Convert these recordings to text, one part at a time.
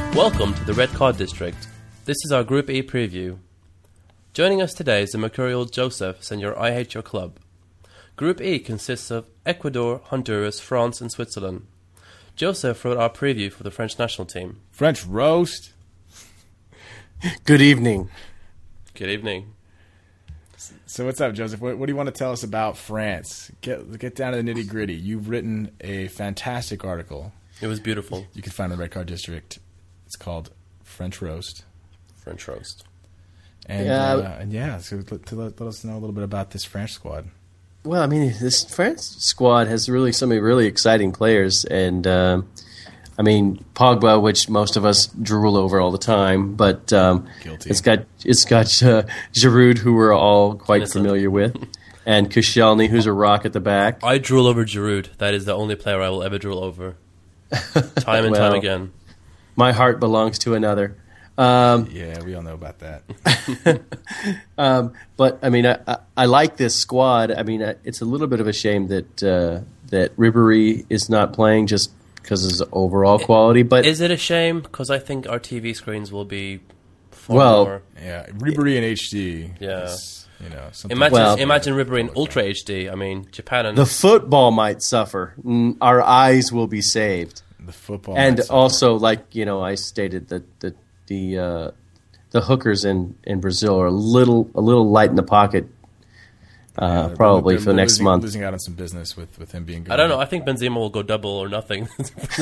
Welcome to the Red Card District. This is our Group E preview. Joining us today is the mercurial Joseph, Senor I Hate Your Club. Group E consists of Ecuador, Honduras, France and Switzerland. Joseph wrote our preview for the French national team. French roast. Good evening. Good evening. So what's up, Joseph? What do you want to tell us about France? Get down to the nitty gritty. You've written a fantastic article. It was beautiful. You can find it in the Red Card District. It's called French Roast. French roast. And so let us know a little bit about this French squad. Well, I mean, this France squad has really so many really exciting players, and I mean Pogba, which most of us drool over all the time, but Guilty. it's got Giroud, who we're all quite familiar with, and Koscielny, who's a rock at the back. I drool over Giroud. That is the only player I will ever drool over. Time and time again. My heart belongs to another. Yeah, we all know about that. But I mean, I like this squad. I mean, it's a little bit of a shame that that Ribéry is not playing just because of his overall quality. But is it a shame? Because I think our TV screens will be far more. Yeah, Ribéry in HD. Yeah. Is, Imagine Ribéry in Ultra HD. I mean, Japan and the football might suffer. Our eyes will be saved. The football, and also, like I stated that the hookers in Brazil are a little light in the pocket. Probably for the next month. Losing out on some business with him being good. I don't know. I think Benzema will go double or nothing.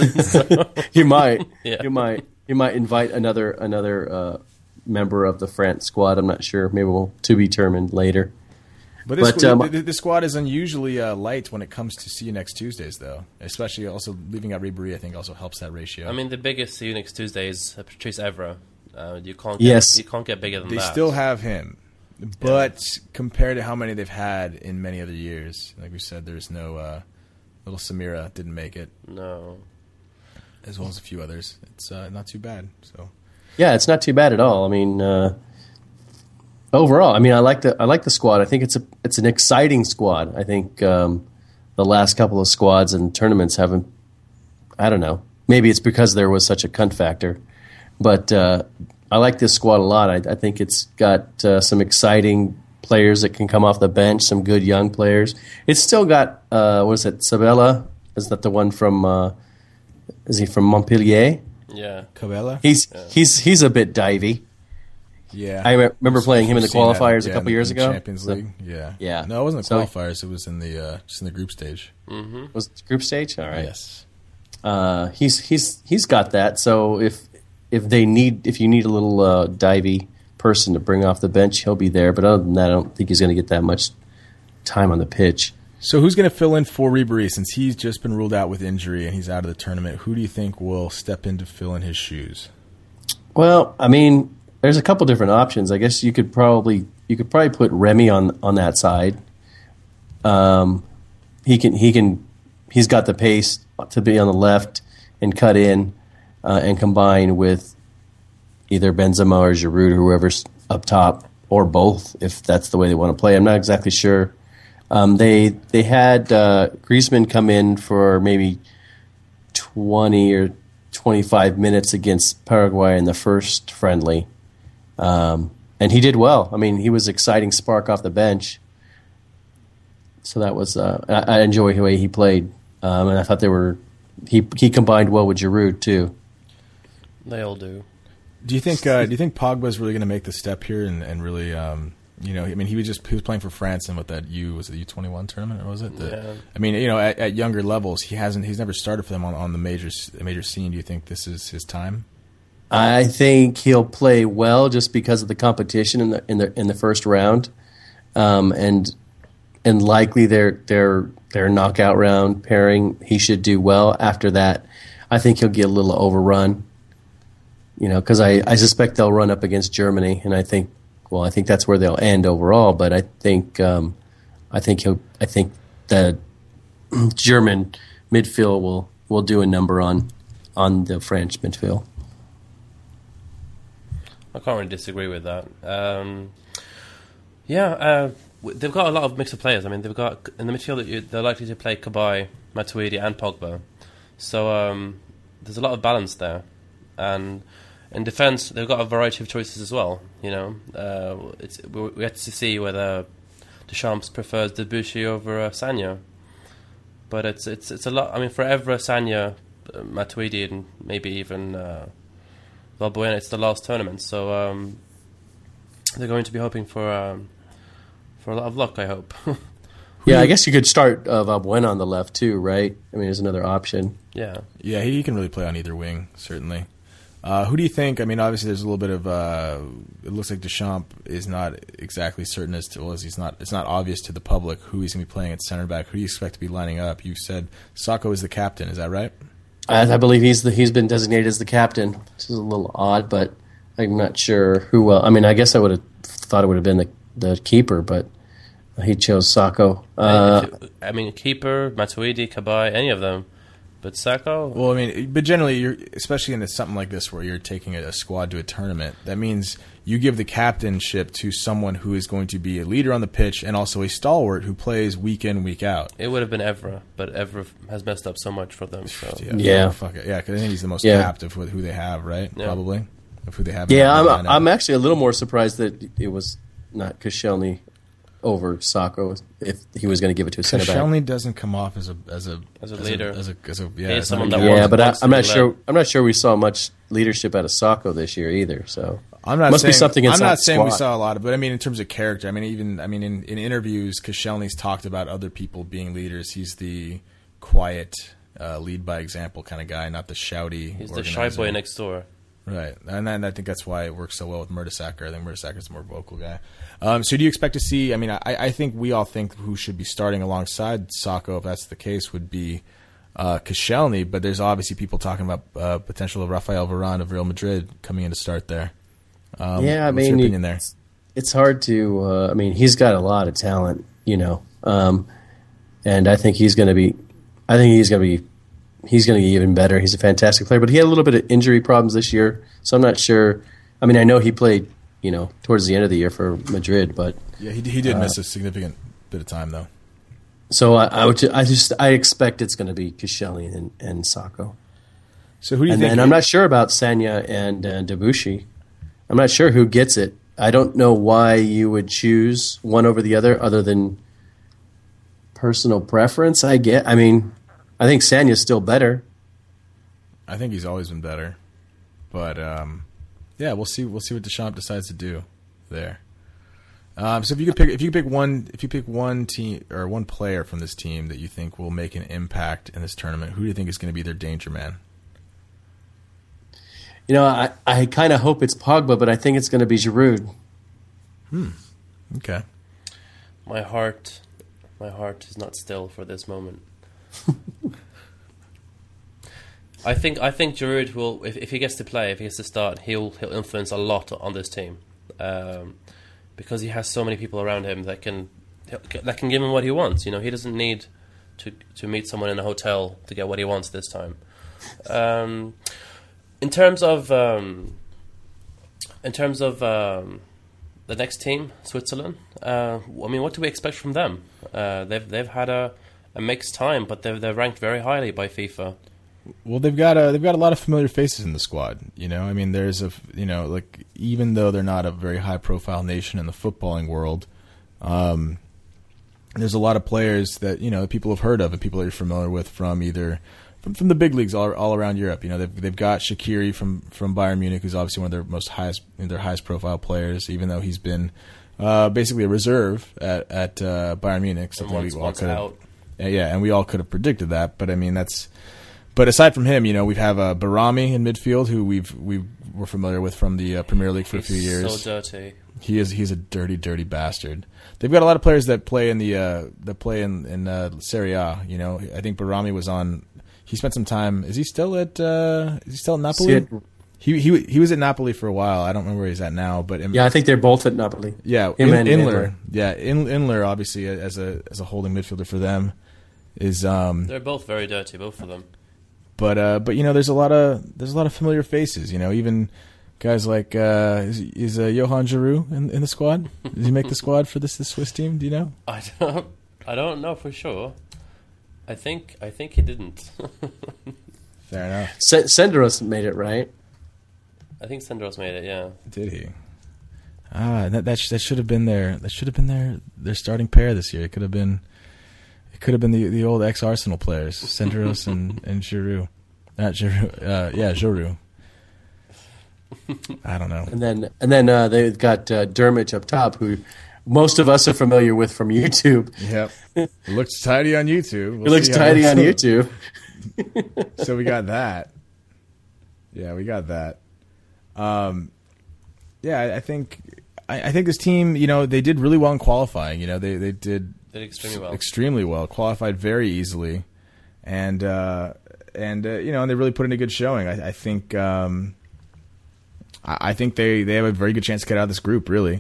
He might. Yeah. He might invite another member of the France squad. I'm not sure. Maybe we'll to be determined later. But this squad is unusually light when it comes to See You Next Tuesdays, though. Especially also leaving out Ribéry, I think, also helps that ratio. I mean, the biggest See You Next Tuesday is Patrice Evra. You can't get bigger than that. They still have him. But compared to how many they've had in many other years, like we said, there's no little Samira didn't make it. No. As well as a few others. It's not too bad. So yeah, it's not too bad at all. I mean, overall, I mean, I like the squad. I think it's an exciting squad. I think the last couple of squads and tournaments haven't. I don't know. Maybe it's because there was such a cunt factor, but I like this squad a lot. I think it's got some exciting players that can come off the bench. Some good young players. It's still got what is it? Sabella? Is that the one from? Is he from Montpellier? Yeah, Cabela. He's a bit divey. Yeah, I remember playing him in the qualifiers a couple years ago. Champions League. Yeah. No, it wasn't the qualifiers. It was in the just in the group stage. Mm-hmm. Was it the group stage? All right. Yes. He's got that. So if you need a little divey person to bring off the bench, he'll be there. But other than that, I don't think he's going to get that much time on the pitch. So who's going to fill in for Ribéry since he's just been ruled out with injury and he's out of the tournament? Who do you think will step in to fill in his shoes? Well, I mean, there's a couple different options. I guess you could probably put Remy on that side. He's got the pace to be on the left and cut in and combine with either Benzema or Giroud or whoever's up top, or both if that's the way they want to play. I'm not exactly sure. They had Griezmann come in for maybe 20 or 25 minutes against Paraguay in the first friendly. And he did well. I mean, he was an exciting spark off the bench. So that was I enjoy the way he played. And I thought he combined well with Giroud too. They all do. Do you think Pogba's really going to make the step here and really I mean, he was playing for France in what that was it the U21 tournament, or was it? Yeah. I mean, at younger levels, he's never started for them on the major scene. Do you think this is his time? I think he'll play well just because of the competition in the first round, and likely their knockout round pairing. He should do well. After that, I think he'll get a little overrun. Because I suspect they'll run up against Germany, and I think that's where they'll end overall. But I think the German midfield will do a number on the French midfield. I can't really disagree with that. They've got a lot of mix of players. I mean, they've got in the midfield they're likely to play Kabay, Matuidi, and Pogba. So there's a lot of balance there. And in defence, they've got a variety of choices as well. We have to see whether Deschamps prefers Debuchy over Sagna. But it's a lot. I mean, for Evra, Sagna, Matuidi, and maybe even Valbuena, it's the last tournament, so they're going to be hoping for a lot of luck, I hope. Yeah, I guess you could start Valbuena on the left too, right? I mean, there's another option. Yeah, he can really play on either wing, certainly. Who do you think? I mean, obviously, there's a little bit of. It looks like Deschamps is not exactly certain as to. Well, it's not obvious to the public who he's going to be playing at center back. Who do you expect to be lining up? You said Sakho is the captain. Is that right? I believe he's been designated as the captain. This is a little odd, but I'm not sure who. I mean, I guess I would have thought it would have been the keeper, but he chose Sakho. I mean, keeper, Matuidi, Cabaye, any of them. But Sakho? Well, I mean, but generally, especially in something like this where you're taking a squad to a tournament, that means you give the captainship to someone who is going to be a leader on the pitch and also a stalwart who plays week in, week out. It would have been Evra, but Evra has messed up so much for them. So. Yeah. Fuck it. Yeah, because I think he's the most capped of who they have, right? Yeah. Probably. Of who they have. Yeah, I'm actually a little more surprised that it was not Koscielny over Sakho if he was going to give it to a center back. Koscielny doesn't come off as a leader. But I'm not sure. I'm not sure we saw much leadership out of Sakho this year either. So I'm not must saying, be something inside I'm not saying we squad. saw a lot of, but I mean in terms of character. I mean in interviews, Koscielny's talked about other people being leaders. He's the quiet, lead by example kind of guy, not the shouty. He's the shy boy next door. Right, and then I think that's why it works so well with Mertesacker. I think Mertesacker's a more vocal guy. So do you expect to see, I mean, I think we all think who should be starting alongside Sakho, if that's the case, would be Koscielny, but there's obviously people talking about potential of Rafael Varane of Real Madrid coming in to start there. I what's your opinion there? It's hard to, I mean, he's got a lot of talent, and I think he's going to be even better. He's a fantastic player, but he had a little bit of injury problems this year, so I'm not sure. I mean, I know he played, towards the end of the year for Madrid, but yeah, he did miss a significant bit of time though. So I expect it's going to be Koscielny and Sakho. So who do you think? And I'm not sure about Sagna and Debuchy. I'm not sure who gets it. I don't know why you would choose one over the other than personal preference. I mean, I think Sagna's still better. I think he's always been better, but yeah, we'll see what Deschamps decides to do there. So if you pick one team or one player from this team that you think will make an impact in this tournament, who do you think is going to be their danger man? I kind of hope it's Pogba, but I think it's going to be Giroud. Okay. My heart is not still for this moment. I think Giroud will, if he gets to play, if he gets to start, he'll influence a lot on this team, because he has so many people around him that can give him what he wants. He doesn't need to meet someone in a hotel to get what he wants this time. In terms of the next team, Switzerland, I mean, what do we expect from them? They've had a mixed time, but they're ranked very highly by FIFA. Well, they've got a lot of familiar faces in the squad. I mean, there's even though they're not a very high profile nation in the footballing world, there's a lot of players that people have heard of and people that you're familiar with from either from the big leagues all around Europe. They've got Shaqiri from Bayern Munich, who's obviously one of their highest profile players, even though he's been basically a reserve at Bayern Munich. Something we all could have, and we all could have predicted that. But I mean, But aside from him, we have Barami in midfield, who we were familiar with from the Premier League for a few years. So dirty. He's a dirty, dirty bastard. They've got a lot of players that play in Serie A. I think Barami was on. He spent some time. Is he still at Napoli? He was at Napoli for a while. I don't remember where he's at now, but I think they're both at Napoli. Yeah, Inler. Yeah, Inler obviously as a holding midfielder for them is. They're both very dirty, both of them. But there's a lot of familiar faces. Even guys like is Johan Giroud in the squad? Does he make the squad for this Swiss team? Do you know? I don't know for sure. I think he didn't. Fair enough. Senderos made it, right? I think Senderos made it. Yeah. Did he? That should have been their starting pair this year. It could have been the old ex-Arsenal players, Senderos and Giroud. Not Giroud. Giroud. I don't know. And then they've got Dermich up top, who most of us are familiar with from YouTube. Yep. It looks tidy on YouTube. It looks tidy on YouTube. So we got that. Yeah, we got that. I think this team, they did really well in qualifying. They did extremely well. Qualified very easily, and they really put in a good showing. I think they have a very good chance to get out of this group. Really.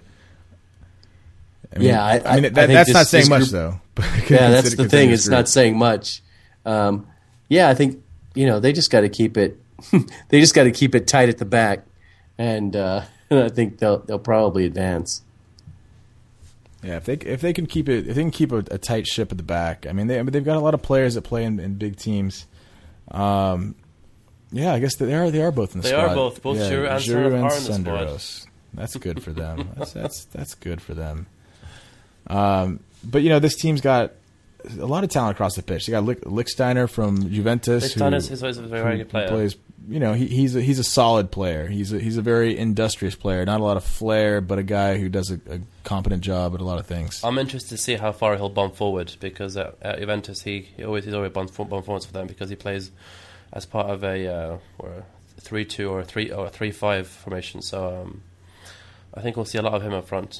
That's not saying much though. Yeah, that's the thing. It's not saying much. I think they just got to keep it. They just got to keep it tight at the back, and I think they'll probably advance. Yeah, if they can keep it, if they can keep a tight ship at the back. They've got a lot of players that play in big teams. I guess they are both in the squad. They are both Giroud and Senderos are in the squad. That's good for them. That's good for them. But this team's got a lot of talent across the pitch. They got Lichtsteiner from Juventus. Lichtsteiner is a very good player. Plays, he's a solid player. He's a very industrious player. Not a lot of flair, but a guy who does a competent job at a lot of things. I'm interested to see how far he'll bump forward, because at Juventus he's always bump forwards for them, because he plays as part of a 3-2 or a 3-5 formation. So I think we'll see a lot of him up front.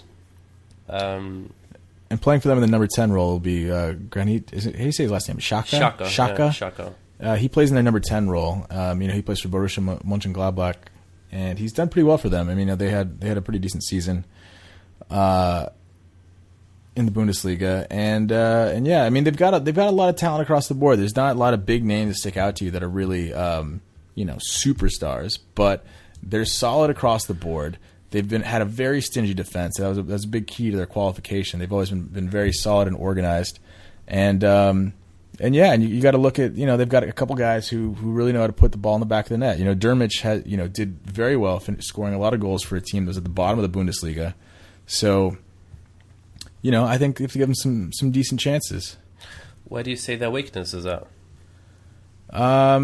And playing for them in the number 10 role will be Granit. How do you say his last name? Xhaka. Xhaka. He plays in their number 10 role. He plays for Borussia Mönchengladbach, and he's done pretty well for them. They had a pretty decent season in the Bundesliga, and they've got a lot of talent across the board. There's not a lot of big names that stick out to you that are really superstars, but they're solid across the board. They've had a very stingy defense. That was a big key to their qualification. They've always been very solid and organized, and you got to look at they've got a couple guys who really know how to put the ball in the back of the net. Dermich did very well, scoring a lot of goals for a team that was at the bottom of the Bundesliga. So, I think they have to give them some decent chances. Where do you say their weakness is at? I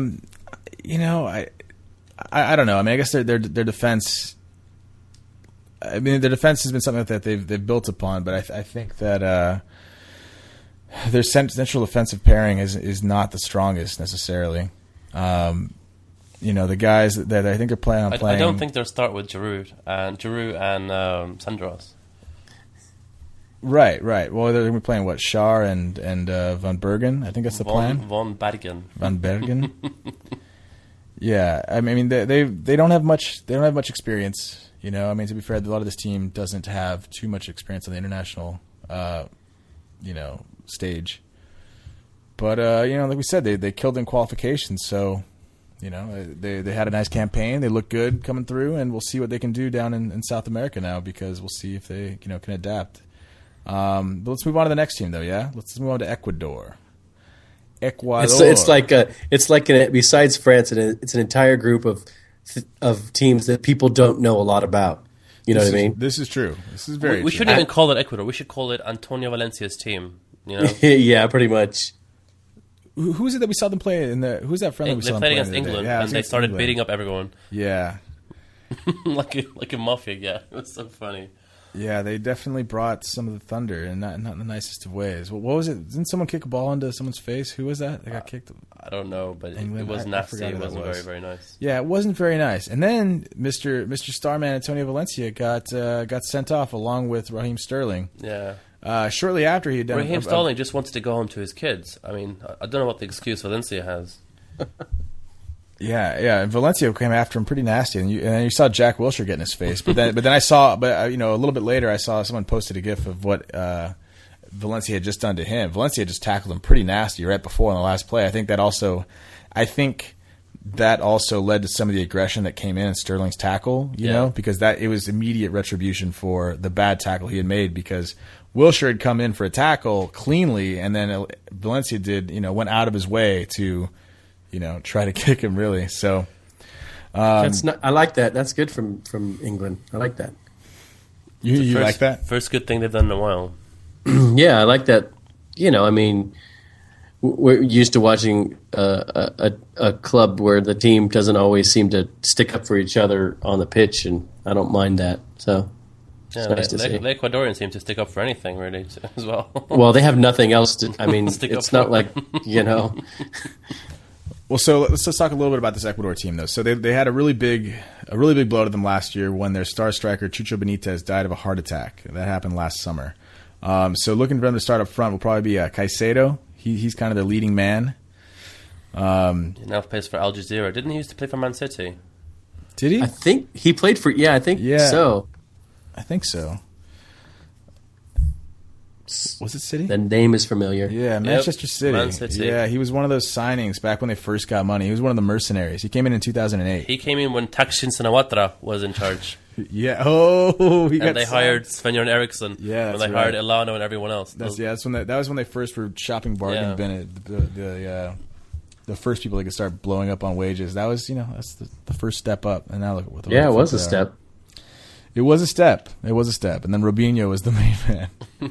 don't know. I guess their defense. Their defense has been something that they've built upon, but I think that their central defensive pairing is not the strongest necessarily. The guys that I think are playing on playing. I don't think they'll start with Giroud and Senderos. Right. Well, they're going to be playing Schär and Van Bergen. I think that's the plan. Van Bergen. Yeah, they don't have much. They don't have much experience. To be fair, a lot of this team doesn't have too much experience on the international, stage. But like we said, they killed in qualifications, so they had a nice campaign. They look good coming through, and we'll see what they can do down in South America now, because we'll see if they can adapt. But let's move on to the next team, though. Yeah, let's move on to Ecuador. It's like besides France, it's an entire group of teams that people don't know a lot about. You know what I mean? This is true. This is very. We shouldn't even call it Ecuador. We should call it Antonio Valencia's team. Yeah, pretty much. Who is it that we saw them play in the? Who's that friendly we saw them play against England, and they started beating up everyone. Yeah, like a mafia. Yeah, it was so funny. Yeah, they definitely brought some of the thunder, and not in the nicest of ways. What was it? Didn't someone kick a ball into someone's face? Who was that? They got kicked. I don't know, but England, it was nasty. It wasn't very, very nice. Yeah, it wasn't very nice. And then Mr. Starman Antonio Valencia got sent off along with Raheem Sterling. Yeah. Shortly after he had done. Raheem Sterling just wanted to go home to his kids. I don't know what the excuse Valencia has. Yeah, and Valencia came after him pretty nasty, and then you saw Jack Wilshere get in his face. But then I saw, a little bit later, I saw someone posted a GIF of what Valencia had just done to him. Valencia just tackled him pretty nasty right before in the last play. I think that also led to some of the aggression that came in Sterling's tackle. You know, because it was immediate retribution for the bad tackle he had made, because Wilshere had come in for a tackle cleanly, and then Valencia went out of his way to try to kick him, really. So, That's not. I like that. That's good from England. I like that. You like that? First good thing they've done in a while. Yeah, I like that. I mean, we're used to watching a club where the team doesn't always seem to stick up for each other on the pitch, and I don't mind that. So it's nice to see. The Ecuadorians seem to stick up for anything, really, as well. Well, they have nothing else to. I mean, it's not like Well, so let's talk a little bit about this Ecuador team, though. So they had a really big blow to them last year when their star striker Chucho Benitez died of a heart attack. That happened last summer. So looking for them to start up front will probably be Caicedo. He's kind of the leading man. He now plays for Al Jazeera. Didn't he used to play for Man City? Did he? I think he played for. Yeah, I think so. I think so. Was it City? The name is familiar. Yeah, Manchester City. Man City. Yeah, he was one of those signings back when they first got money. He was one of the mercenaries. He came in 2008. He came in when Thaksin Shinawatra was in charge. Yeah. Oh, and they hired Sven-Göran Eriksson. Yeah, when that's they right. hired Elano and everyone else. That was when they first were shopping bargain bin. The first people that could start blowing up on wages. That was that's the first step up. And now look what it was a step. It was a step. And then Robinho was the main man.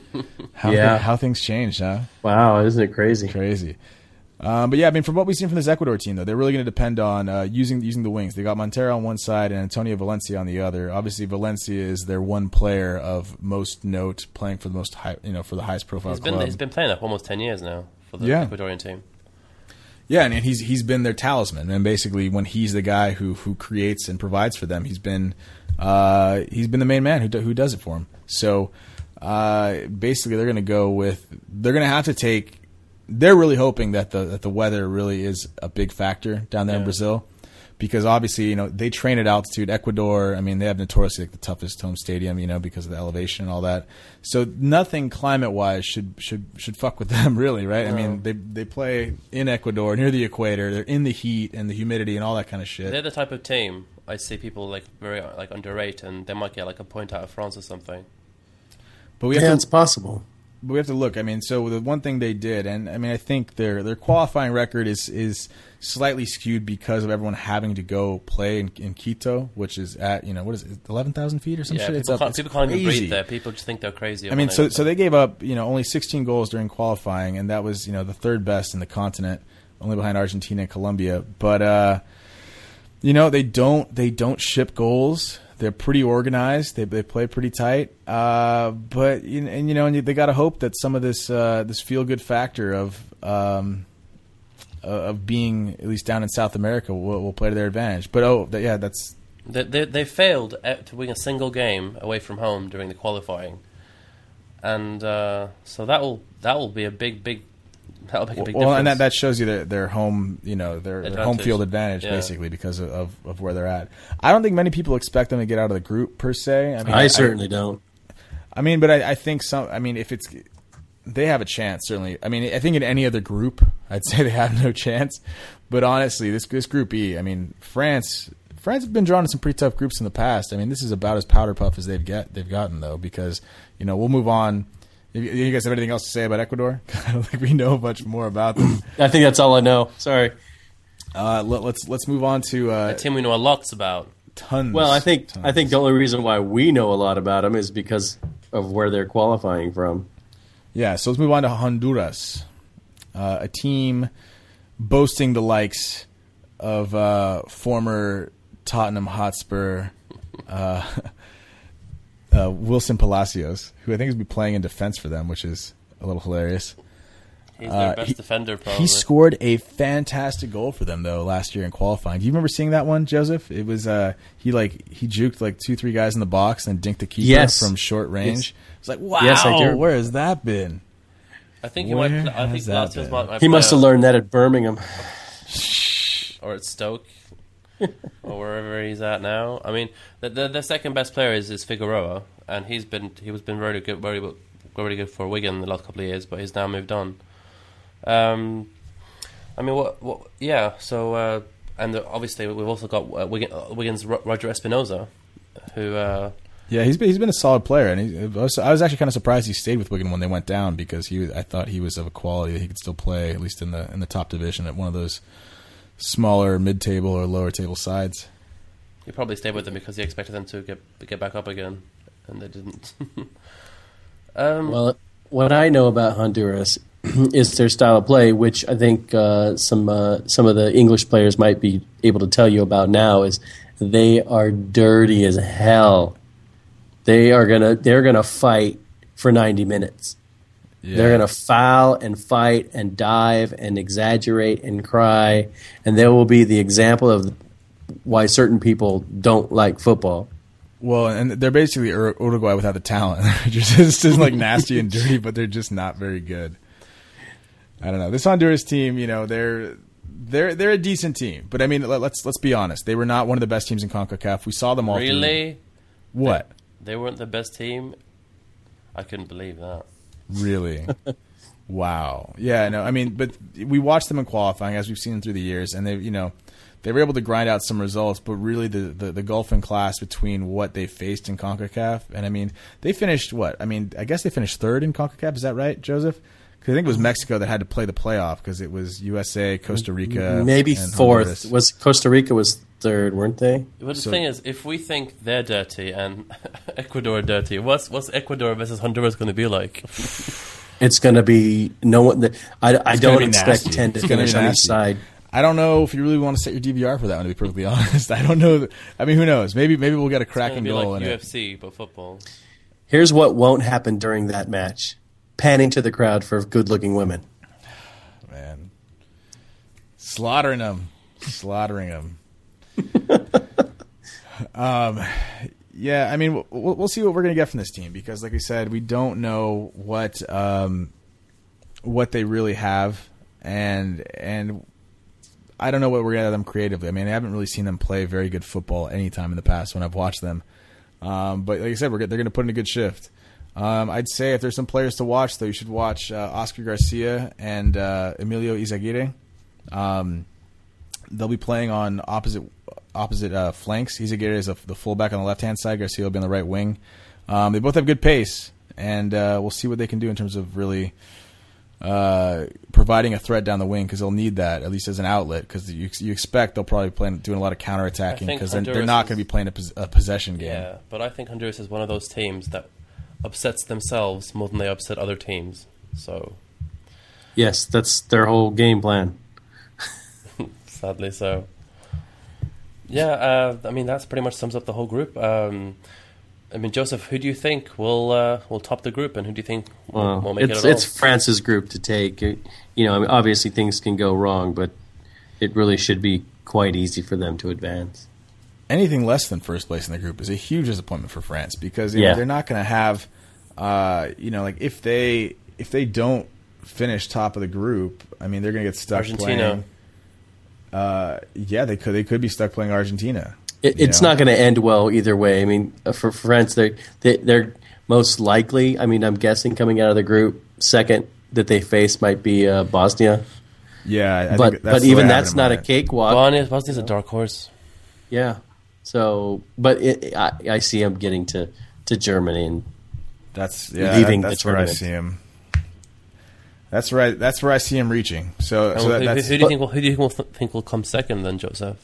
How things changed, huh? Wow, isn't it crazy? Crazy. But yeah, I mean, from what we've seen from this Ecuador team, though, they're really going to depend on using the wings. They got Montero on one side and Antonio Valencia on the other. Obviously, Valencia is their one player of most note, playing for the most high, for the highest profile club. He's been playing that for almost 10 years now for the Ecuadorian team. Yeah, and he's been their talisman. And basically, when he's the guy who creates and provides for them, he's been the main man who does it for him. So basically, they're going to have to take. They're really hoping that the weather really is a big factor down there in Brazil, because obviously they train at altitude. Ecuador, I mean, they have notoriously the toughest home stadium, because of the elevation and all that. So nothing climate wise should fuck with them really, right? No. I mean, they play in Ecuador near the equator. They're in the heat and the humidity and all that kind of shit. They're the type of team I see people very underrate, and they might get a point out of France or something. But it's possible. But we have to look. I mean, so the one thing they did, and I mean, I think their qualifying record is slightly skewed because of everyone having to go play in Quito, which is at what is it, 11,000 feet or some shit? People can't even breathe there. People just think they're crazy. I mean, so they gave up only 16 goals during qualifying, and that was the third best in the continent, only behind Argentina and Colombia. But they don't ship goals. They're pretty organized. They play pretty tight. But they got to hope that some of this feel good factor of being at least down in South America will play to their advantage. But that's they failed to win a single game away from home during the qualifying, and so that will be a big. That'll make a big difference. And that shows you their home, their home field advantage, basically, because of where they're at. I don't think many people expect them to get out of the group per se. I mean, I certainly don't. I mean, but I think if they have a chance, certainly. I mean, I think in any other group, I'd say they have no chance. But honestly, this Group E, I mean, France have been drawn to some pretty tough groups in the past. I mean, this is about as powder puff as they've gotten, though, because we'll move on. You guys have anything else to say about Ecuador? I don't think we know much more about them. I think that's all I know. Sorry. Let's move on to a team we know a lot about. Tons. Well, I think the only reason why we know a lot about them is because of where they're qualifying from. Yeah, so let's move on to Honduras, a team boasting the likes of former Tottenham Hotspur. Wilson Palacios, who I think is be playing in defense for them, which is a little hilarious. He's their best defender, probably. He scored a fantastic goal for them though last year in qualifying. Do you remember seeing that one, Joseph? It was he juked 2-3 guys in the box and dinked the keeper from short range. It's like, wow, yes, I do. Where has that been? I think he might. I think Palacios might. He must have learned that at Birmingham or at Stoke. Or wherever he's at now. I mean, the second best player is Figueroa, and he was been very good for Wigan the last couple of years, but he's now moved on. I mean, what? Yeah. So, and obviously we've also got Wigan's Roger Espinoza, who. He's been a solid player, and I was actually kind of surprised he stayed with Wigan when they went down, because I thought he was of a quality that he could still play at least in the top division at one of those smaller mid-table or lower table sides. He probably stayed with them because he expected them to get back up again, and they didn't. Well, what I know about Honduras is their style of play, which I think some of the English players might be able to tell you about now. Is they are dirty as hell. They're gonna fight for 90 minutes. Yeah. They're gonna foul and fight and dive and exaggerate and cry, and they will be the example of why certain people don't like football. Well, and they're basically Uruguay without the talent. just like nasty and dirty, but they're just not very good. I don't know. This Honduras team, they're a decent team, but I mean, let's be honest. They were not one of the best teams in CONCACAF. We saw them all. Really? What? They weren't the best team? I couldn't believe that. Really? Wow. Yeah, no, I mean, but we watched them in qualifying, as we've seen through the years, and they were able to grind out some results, but really the gulf in class between what they faced in CONCACAF, and I mean, they finished what? I mean, I guess they finished third in CONCACAF. Is that right, Joseph? Because I think it was Mexico that had to play the playoff because it was USA, Costa Rica, maybe and fourth. Honduras. Costa Rica was third, weren't they? But the thing is, if we think they're dirty and Ecuador dirty, what's Ecuador versus Honduras going to be like? It's going to be no one. I don't expect nasty. 10 to finish on each side. I don't know if you really want to set your DVR for that one, to be perfectly honest. I don't know. I mean, who knows? Maybe we'll get a cracking goal like in UFC, but football. Here's what won't happen during that match. Panning to the crowd for good-looking women. Man. Slaughtering them. Yeah, I mean, we'll see what we're going to get from this team because, like we said, we don't know what they really have, and I don't know what we're going to have them creatively. I mean, I haven't really seen them play very good football any time in the past when I've watched them. But like I said, they're going to put in a good shift. I'd say if there's some players to watch, though, you should watch Oscar Garcia and Emilio Izaguirre. They'll be playing on opposite flanks. Izaguirre is the fullback on the left-hand side. Garcia will be on the right wing. They both have good pace, and we'll see what they can do in terms of really providing a threat down the wing because they'll need that, at least as an outlet, because you expect they'll probably be doing a lot of counterattacking because they're not going to be playing a possession game. Yeah, but I think Honduras is one of those teams that upsets themselves more than they upset other teams. So, yes, that's their whole game plan. Sadly so. Yeah, I mean that pretty much sums up the whole group. I mean, Joseph, who do you think will top the group, and who do you think will make it at all? It's France's group to take. I mean, obviously things can go wrong, but it really should be quite easy for them to advance. Anything less than first place in the group is a huge disappointment for France because they're not going to have, like if they don't finish top of the group, I mean they're going to get stuck Argentina. Playing. They could be stuck playing Argentina. It's not going to end well either way. I mean, for France, they're most likely. I mean, I'm guessing coming out of the group, second that they face might be Bosnia. Yeah, but even that's not a cakewalk. Bosnia's a dark horse. Yeah. So, but I see him getting to Germany and leaving the tournament. Where I see him. That's right. That's where I see him reaching. So, who do you think will come second then, Joseph?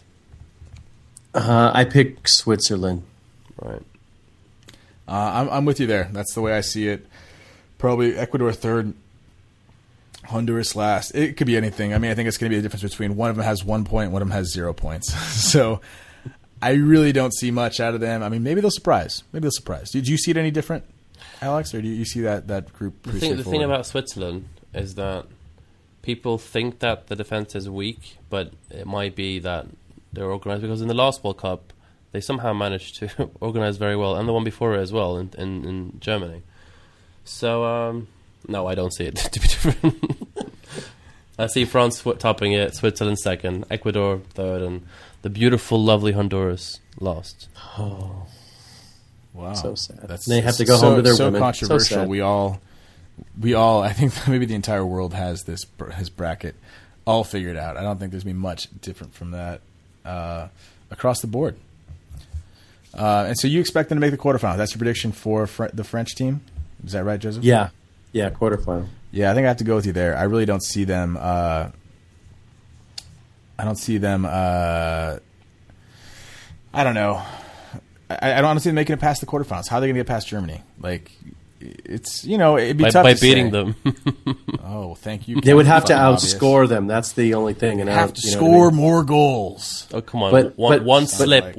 I pick Switzerland. Right. I'm with you there. That's the way I see it. Probably Ecuador third, Honduras last. It could be anything. I mean, I think it's going to be a difference between one of them has 1 point, one of them has 0 points. So I really don't see much out of them. I mean, maybe they'll surprise. Did you see it any different, Alex, or do you see that group pretty straightforward? The thing about Switzerland is that people think that the defense is weak, but it might be that they're organized because in the last World Cup they somehow managed to organize very well, and the one before it as well in Germany. So no, I don't see it to be different. I see France topping it, Switzerland second, Ecuador third, and the beautiful, lovely Honduras last. Oh, wow! So sad. They have to go home to their women. So controversial. We all. I think maybe the entire world has his bracket all figured out. I don't think there's gonna be much different from that across the board. And so you expect them to make the quarterfinals. That's your prediction for the French team? Is that right, Joseph? Yeah, quarterfinal. Yeah, I think I have to go with you there. I really don't see them. I don't know. I don't honestly make it past the quarterfinals. How are they going to get past Germany? Like, it's, it'd be tough by to beating say. them. Oh, thank you. They would have to Fucking obvious. outscore them. That's the only thing. And Have to score more goals. Oh, come on. But- one but- slip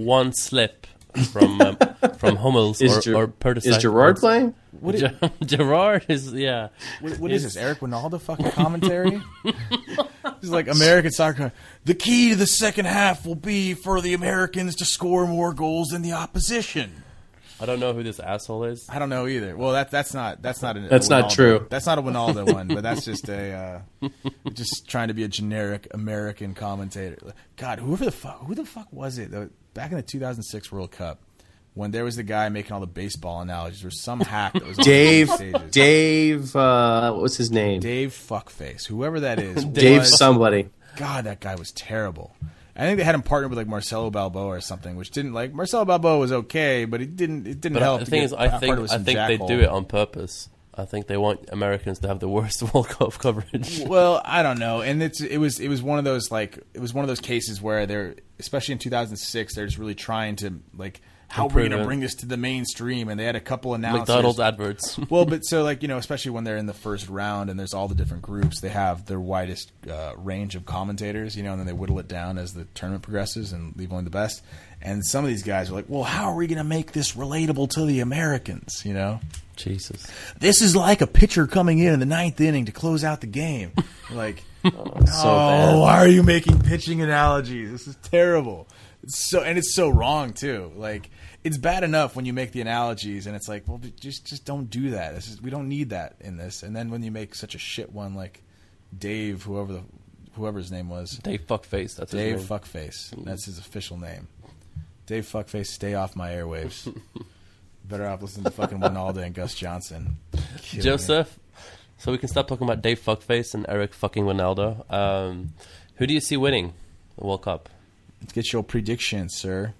from Hummels or Perisic. Is Gerard playing? Gerard is, yeah. What is this, Eric Winalda fucking commentary? He's like, American soccer. The key to the second half will be for the Americans to score more goals than the opposition. I don't know who this asshole is. I don't know either. Well, that's not That's not not true. That's not a Winalda one, but that's just just trying to be a generic American commentator. God, who the fuck was it back in the 2006 World Cup when there was the guy making all the baseball analogies? There was some hack that was on the stages. Dave, what was his name? Dave Fuckface, whoever that is. Dave somebody. God, that guy was terrible. I think they had him partnered with like Marcelo Balboa or something, which didn't like Marcelo Balboa was okay, but it didn't But help. the thing is, I think they do it on purpose. I think they want Americans to have the worst World Cup coverage. Well, I don't know, and it was one of those cases where they're, especially in 2006, they're just really trying to like, how are we going to bring this to the mainstream? And they had a couple announcers. McDonald's adverts. Well, but so like, especially when they're in the first round and there's all the different groups, they have their widest range of commentators, and then they whittle it down as the tournament progresses and leave only the best. And some of these guys are like, well, how are we going to make this relatable to the Americans? Jesus. This is like a pitcher coming in the ninth inning to close out the game. Like, So bad. why are you making pitching analogies? This is terrible. It's so wrong too. Like, it's bad enough when you make the analogies and it's like, well, just don't do that. We don't need that in this. And then when you make such a shit one like Dave, whoever his name was, Dave Fuckface. That's his Dave name. Fuckface. That's his official name. Dave Fuckface, stay off my airwaves. Better off listening to fucking Winalda and Gus Johnson. Joseph, so we can stop talking about Dave Fuckface and Eric fucking Winalda. Who do you see winning the World Cup? Let's get your prediction, sir.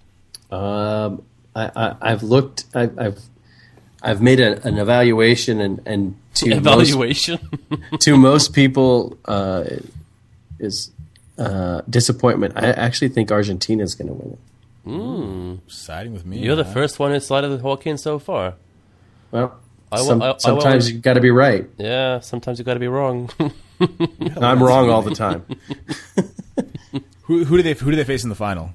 I've looked. I've made an evaluation, and to Evaluation. to most people is disappointment. I actually think Argentina is going to win it. Siding with me. You're the huh? first one who sided with Joaquin so far. Well, I won't- sometimes you got to be right. Yeah, sometimes you got to be wrong. I'm wrong all the time. Who do they face in the final?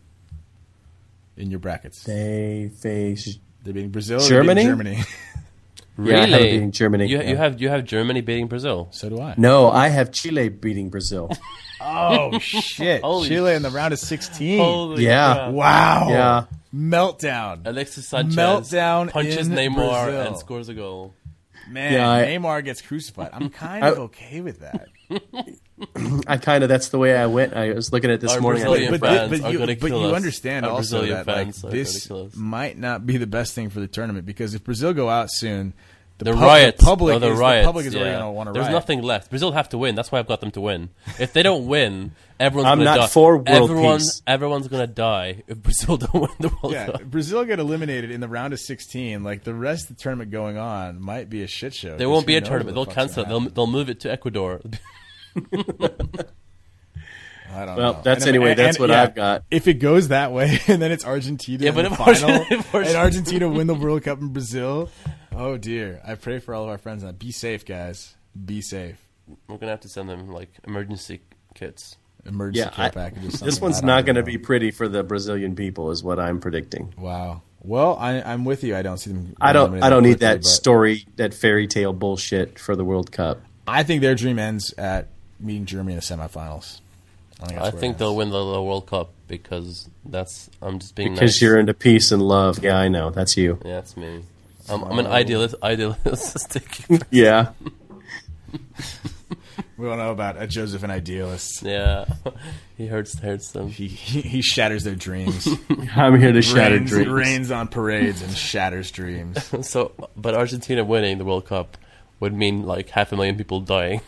In your brackets, They face they're beating Brazil. Germany? Or they're beating Germany. Yeah, I have it Really? beating Germany. You have Germany beating Brazil. So do I. No, I have Chile beating Brazil. Oh shit! Holy Chile in the round of 16. Holy Yeah. crap. Wow. Yeah. Meltdown. Alexis Sanchez Meltdown punches in Neymar Brazil. and scores a goal. Man, Yeah, Neymar gets crucified. I'm kind of okay with that. That's the way I went. I was looking at this Our morning. Brazilian fans are you, gonna but kill you us. understand Our also Brazilian that like, fans are this gonna kill us. might not be the best thing for the tournament, because if Brazil go out soon, The riots. the public the is riots. already going to want to riot. There's nothing left. Brazil have to win. That's why I've got them to win. If they don't win, everyone's I'm going to die. not for world peace. Everyone's going to die if Brazil don't win the World Yeah, Cup. if Brazil get eliminated in the round of 16, like the rest of the tournament going on might be a shit show. There won't be a tournament. They'll cancel it. They'll move it to Ecuador. I don't Well, know. that's anyway. That's what I've got. If it goes that way, and then it's Argentina Yeah, in but the if final, if and Argentina win the World Cup in Brazil, oh dear. I pray for all of our friends. Now, be safe, guys. Be safe. We're going to have to send them like emergency kits. Emergency Yeah, care packages. This something. one's I don't not going to know. be pretty for the Brazilian people, is what I'm predicting. Wow. Well, I'm with you. I don't see them. I don't eliminated need quickly, that but story, that fairy tale bullshit for the World Cup. I think their dream ends at meeting Germany in the semifinals. I think they'll win the World Cup because I'm just being Because nice. you're into peace and love. Yeah, I know. That's you. Yeah, that's me. I'm an idealistic. Yeah. We don't know about a Joseph and idealists. Yeah, he hurts them. He shatters their dreams. I'm here to shatter dreams. Rains on parades and shatters dreams. So, but Argentina winning the World Cup would mean like 500,000 people dying.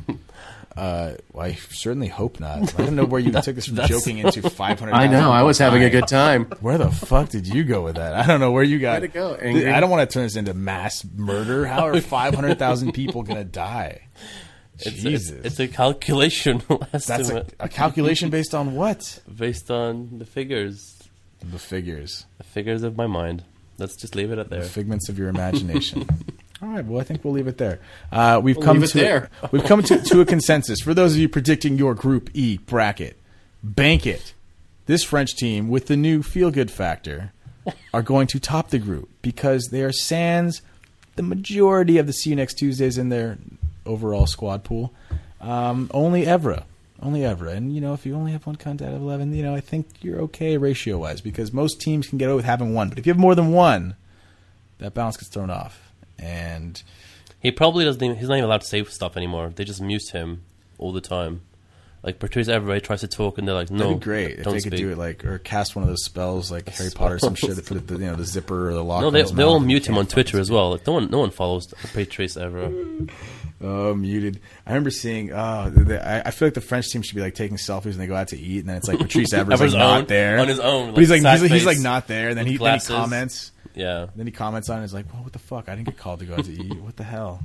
I certainly hope not. I don't know where you took this from joking into 500. I know. I was having a good time. Where the fuck did you go with that? I don't know where you got. Way to go, Angry. I don't want to turn this into mass murder. How are 500,000 people going to die? Jesus. It's a calculation That's estimate a calculation based on what? based on the figures. The figures. The figures of my mind. Let's just leave it at The there. figments of your imagination. All right, well, I think we'll leave it there. We've come to a consensus. For those of you predicting your Group E bracket, bank it. This French team, with the new feel-good factor, are going to top the group because they are sans the majority of the See You Next Tuesdays in their overall squad pool. Only Evra. And, if you only have one cunt out of 11, I think you're okay ratio-wise because most teams can get away with having one. But if you have more than one, that balance gets thrown off. And he probably doesn't even, he's not even allowed to say stuff anymore. They just mute him all the time. Like, Patrice Evra tries to talk, and they're like, no, that'd be great if they could do it, or cast one of those spells like Harry Potter or some shit that put it, the zipper or the lock. No, they all mute him on Twitter as well. Like, no one follows Patrice Evra. Oh, muted. I remember seeing. I feel like the French team should be like taking selfies when they go out to eat, and then it's like Patrice Evra's like not there on his own. But he's like not there, and then he comments. Yeah. Then he comments on it. He's like, well, what the fuck? I didn't get called to go out to eat. What the hell?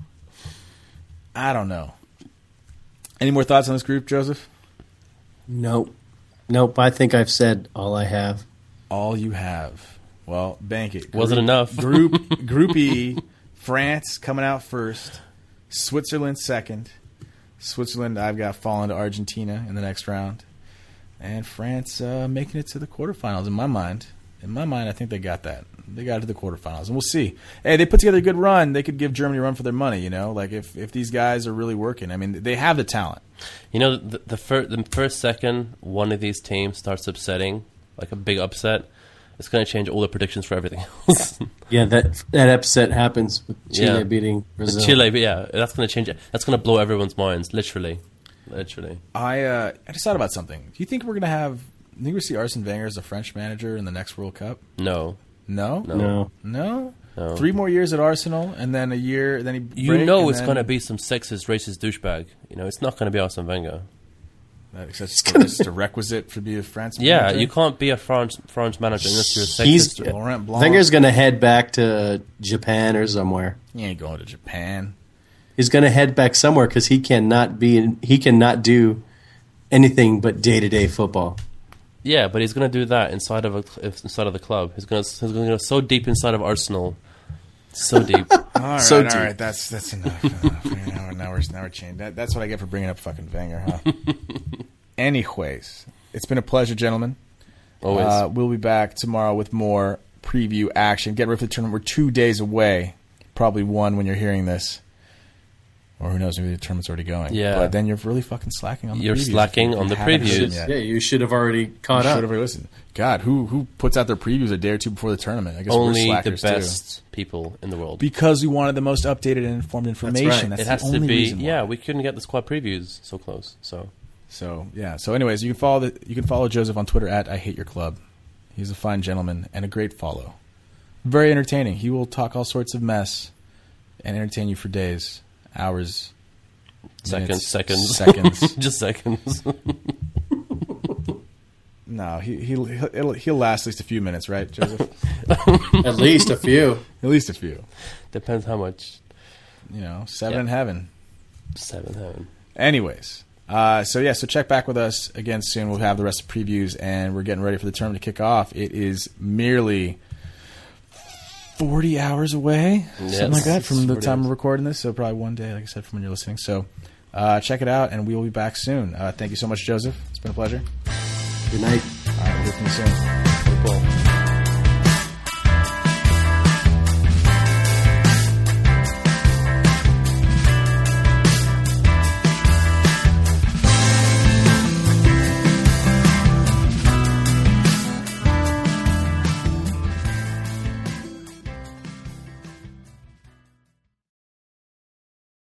I don't know. Any more thoughts on this group, Joseph? Nope. I think I've said all I have. All you have. Well, bank it. Wasn't enough. Group E, France coming out first, Switzerland second. Switzerland, I've got falling to Argentina in the next round, and France making it to the quarterfinals. In my mind, I think they got that. They got to the quarterfinals, and we'll see. Hey, they put together a good run. They could give Germany a run for their money, Like, if these guys are really working. I mean, they have the talent. The first second one of these teams starts upsetting, like a big upset, it's going to change all the predictions for everything else. Yeah, that upset happens with Chile beating Brazil. Chile, that's going to change it. That's going to blow everyone's minds, literally. I just thought about something. Do you think we're going to have... Do you think we see Arsene Wenger as the French manager in the next World Cup? No. No? 3 more years at Arsenal, and then a year, then he it's going to be some sexist, racist douchebag. It's not going to be Arsene Wenger. That's just a requisite to be a France manager? Yeah, you can't be a France manager unless you're a sexist. Laurent Blanc. Wenger's going to head back to Japan or somewhere. He ain't going to Japan. He's going to head back somewhere because he cannot do anything but day-to-day football. Yeah, but he's going to do that inside of the club. He's going to go so deep inside of Arsenal, so deep. All right. That's enough. Now we're chained. That's what I get for bringing up fucking Wenger, huh? Anyways, it's been a pleasure, gentlemen. Always. We'll be back tomorrow with more preview action. Get ready for the tournament. We're 2 days away. Probably 1 when you're hearing this. Or who knows, maybe the tournament's already going. Yeah. But then you're really fucking slacking on the previews. You're slacking on the previews. Yeah, you should have already caught up. Should have already listened. God, who puts out their previews a day or two before the tournament? I guess only we're the slackers best people in the world. Because we wanted the most updated and informed information. That's it right. has the to only be. reason why. Yeah, we couldn't get the squad previews so close. So anyways, you can follow Joseph on Twitter at @IHateYourClub. He's a fine gentleman and a great follow. Very entertaining. He will talk all sorts of mess and entertain you for days, hours. Seconds. Just seconds. No, he'll last at least a few minutes, right, Joseph? At least a few. At least a few. Depends how much. 7 in heaven. 7 in heaven. Anyways, so check back with us again soon. We'll have the rest of the previews, and we're getting ready for the tournament to kick off. It is merely 40 hours away, something like that, from the time we're recording this. So probably 1 day, like I said, from when you're listening. So check it out, and we will be back soon. Thank you so much, Joseph. It's been a pleasure. Good night. All right, we'll hear from you soon. Football.